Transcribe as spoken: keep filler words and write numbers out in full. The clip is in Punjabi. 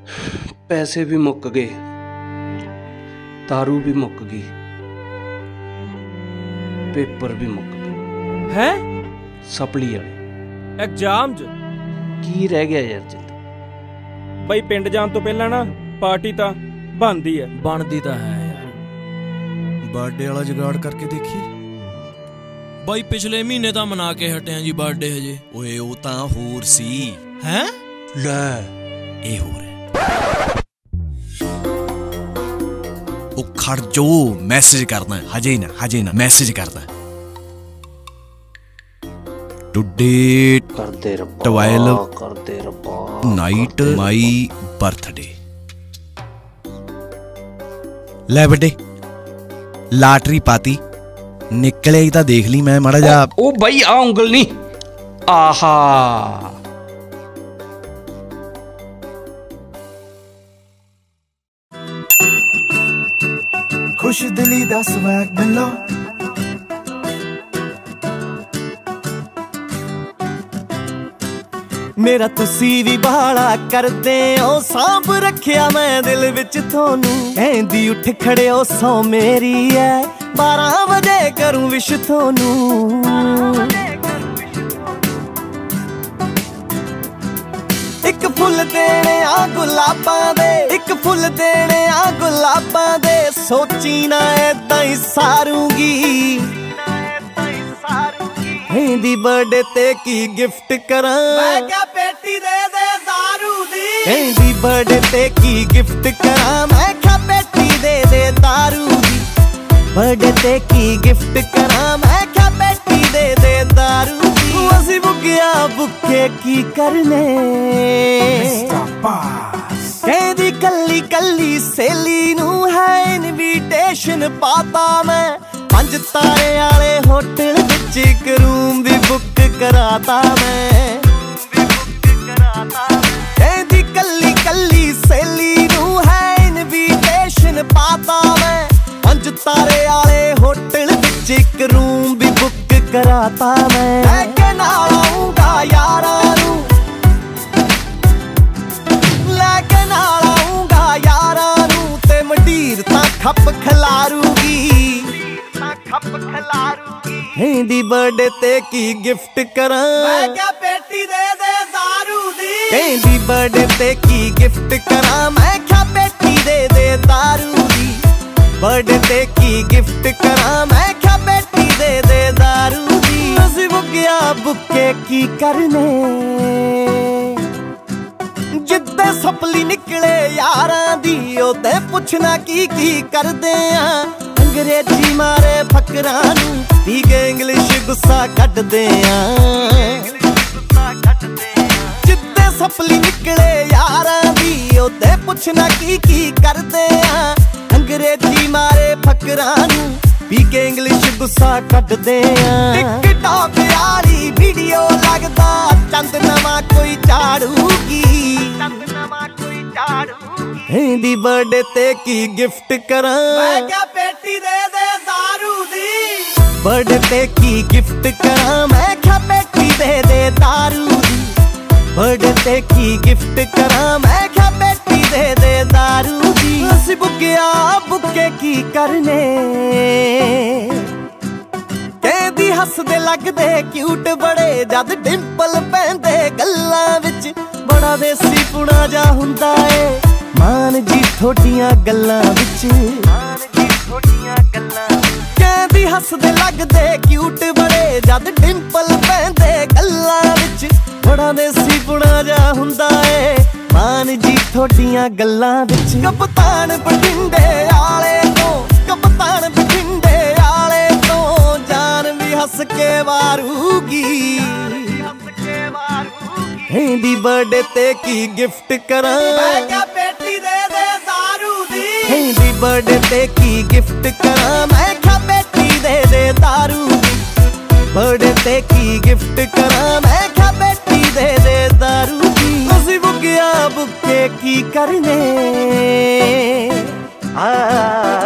पैसे भी मुक गए, दारू भी मुक गई, पेपर भी मुक गए। हैं? सपली वाले एग्जाम च की रह गया यार जिंद? बई पिंड जान तो पहला ना पार्टी तां बनदी है। बनदी तां है यार, बर्थडे वाला जुगाड़ करके देखी। बाई पिछले महीने तां मना के हटे जी बर्थडे हजे। ओए ओ तां होर सी हैं ले ए हो रहा ओ खड़ जो मैसेज करना हजे ना हजे ना मैसेज करना टुडे करदे रब्बा ट्वेल्व करदे रब्बा नाइट माई बर्थडे। ले बड्डे लाटरी पाती निकले ही तां देख ली मैं माड़ा जा। ओ भाई आ उंगल नहीं आहा खुश दिली दा स्वैग मिलो मेरा तुसी भी बाला करदे ओ सांभ रखिया मैं दिल विच थोनू ऐंदी उठ खड़े ओ सौ मेरी है बारह बजे करूं विश थोनू एक फुल देने आ गुलाबां दे एक फुल देने आ गुलाबां दे सोची ना ऐदां ही सारूंगी हिंदी बर्थडे ते की गिफ्ट करां मैं क्या पेटी दे दे दारू दी हिंदी बर्थडे ते की गिफ्ट करां मैं क्या पेटी दे दे दारू दी बर्थडे ते की गिफ्ट करां मैं क्या पेटी दे दे दारू दी ਅਸੀਂ ਬੁੱਗਿਆ ਬੁੱਕੇ ਕੀ ਕਰਨੇ ਕਹਿੰਦੀ ਕੱਲੀ ਕੱਲੀ ਸੇਲੀ ਨੂੰ ਹੈ ਇਨਵੀਟੇਸ਼ਨ ਪਾਤਾ ਮੈਂ ਪੰਜ ਤਾਰੇ ਵਾਲੇ ਹੋਟਲ ਵਿੱਚ ਇੱਕ ਰੂਮ ਵੀ ਬੁੱਕ ਕਰਾਤਾ ਮੈਂ ਕਹਿੰਦੀ ਕੱਲੀ ਕੱਲੀ ਸੇਲੀ ਨੂੰ ਹੈ ਇਨਵੀਟੇਸ਼ਨ ਪਾਤਾ ਮੈਂ ਪੰਜ ਤਾਰੇ ਵਾਲੇ ਹੋਟਲ ਵਿੱਚ ਇੱਕ ਰੂਮ ਵੀ ਬੁੱਕ कराता मैं लेके नाल आऊंगा यारा नू लेके नाल आऊंगा यारा नू ते मंडीर तां खप खिलारूगी तां खप खिलारूगी हिंदी बर्थडे ते की गिफ्ट करां मैं क्या पेटी दे दे दारू दी हिंदी बर्थडे ते की गिफ्ट करां मैं क्या पेटी दे दे दारू दी बर्थडे ते की गिफ्ट करां मैं क्या पेटी दे दे दारू ਅਸੀਂ ਬੁੱਗਿਆ ਬੁੱਕੇ ਕੀ ਕਰਨੇ ਜਿੱਦੇ ਸਪਲੀ ਨਿਕਲੇ ਯਾਰਾਂ ਦੀ ਉਹਦੇ ਪੁੱਛਣਾ ਕੀ ਕੀ ਕਰਦੇ ਆ ਅੰਗਰੇਜ਼ੀ ਮਾਰੇ ਫਕਰਾਂ ਨੂੰ ਪੀ ਕੇ ਇੰਗਲਿਸ਼ ਗੁੱਸਾ ਕੱਢਦੇ ਆ ਜਿੱਦੇ ਸਪਲੀ ਨਿਕਲੇ ਯਾਰਾਂ ਦੀ ਉਹਦੇ ਪੁੱਛਣਾ ਕੀ ਕੀ ਕਰਦੇ ਆ ਅੰਗਰੇਜ਼ੀ ਮਾਰੇ ਫਕਰਾਂ ਨੂੰ ਪੀ ਕੇ ਇੰਗਲਿਸ਼ ਗੁੱਸਾ ਕੱਢਦੇ ਆ ਟਿਕਟੌਕ ਵਾਲੀ ਵੀਡੀਓ ਲੱਗਦਾ ਚੰਦ ਨਵਾਂ ਕੋਈ ਝਾੜੂਗੀ ਚੰਦ ਨਵਾਂ ਕੋਈ ਝਾੜੂਗੀ ਹਿੰਦੀ ਬਰਥਡੇ ਤੇ ਕੀ ਗਿਫਟ ਕਰਾਂ ਮੈਂ ਕਿਆ ਪੇਟੀ ਦੇ ਦੇ ਦਾਰੂ ਦੀ ਬਰਥਡੇ ਤੇ ਕੀ ਗਿਫਟ ਕਰਾਂ ਮੈਂ ਕਿਆ ਪੇਟੀ ਦੇ ਦੇ ਦਾਰੂ ਦੀ ਬਰਥਡੇ ਤੇ ਕੀ ਗਿਫਟ ਕਰਾਂ ਮੈਂ ਕਿਆ ਪੇਟੀ ਦੇ ਦੇ ਦਾਰੂ ਦੀ ਅਸੀਂ ਬੁੱਗਿਆ ਬੁੱਕੇ ਕੀ ਕਰਨੇ ਕਹਿੰਦੀ ਹੱਸਦੇ ਲੱਗਦੇ ਕਿਊਟ ਬੜੇ ਜਦ ਡਿੰਪਲ ਪੈਂਦੇ ਗੱਲਾਂ ਵਿੱਚ ਬੜਾ ਦੇਸੀ ਪੁਣਾ ਜਾ ਹੁੰਦਾ ਏ ਮਾਨ ਜੀ ਥੋਡੀਆਂ ਗੱਲਾਂ ਵਿੱਚ ਮਾਨ ਜੀ ਥੋਡੀਆਂ ਗੱਲਾਂ ਕਹਿੰਦੀ ਹੱਸਦੇ ਲੱਗਦੇ ਕਿਊਟ ਬੜੇ ਜਦ ਡਿੰਪਲ ਪੈਂਦੇ ਗੱਲਾਂ ਵਿੱਚ ਬੜਾ ਦੇਸੀ ਪੁਣਾ ਜਾ ਹੁੰਦਾ ਏ ਮਾਨ ਜੀ ਥੋਡੀਆਂ ਗੱਲਾਂ ਵਿੱਚ ਕਪਤਾਨ ਬਠਿੰਡੇ ਵਾਲੇ ਤੋਂ ਕਪਤਾਨ ਬਠਿੰਡੇ ਵਾਲੇ ਤੋਂ ਜਾਨ ਵੀ ਹੱਸ ਕੇ ਵਾਰੂਗੀ ਹਿੰਦੀ ਬਰਥਡੇ ਤੇ ਕੀ ਗਿਫਟ ਕਰਾਂ ਮੈਂ ਕਿਆ ਪੇਟੀ ਦੇ ਦੇ ਦਾਰੂ ਦੀ ਹਿੰਦੀ ਬਰਥਡੇ ਤੇ ਕੀ ਗਿਫਟ ਕਰਾਂ ਮੈਂ ਕਿਆ ਪੇਟੀ ਦੇ ਦੇ ਦਾਰੂ ਦੀ ਬਰਥਡੇ ਤੇ ਕੀ ਗਿਫਟ ਕਰਾਂ ਮੈਂ ਕਿਆ ਪੇਟੀ ਦੇ ਦੇ ਦਾਰੂ ਦੀ ਅਸੀਂ ਬੁੱਗਿਆ ਬੁੱਕੇ ਕੀ ਕਰਨੇ ਆ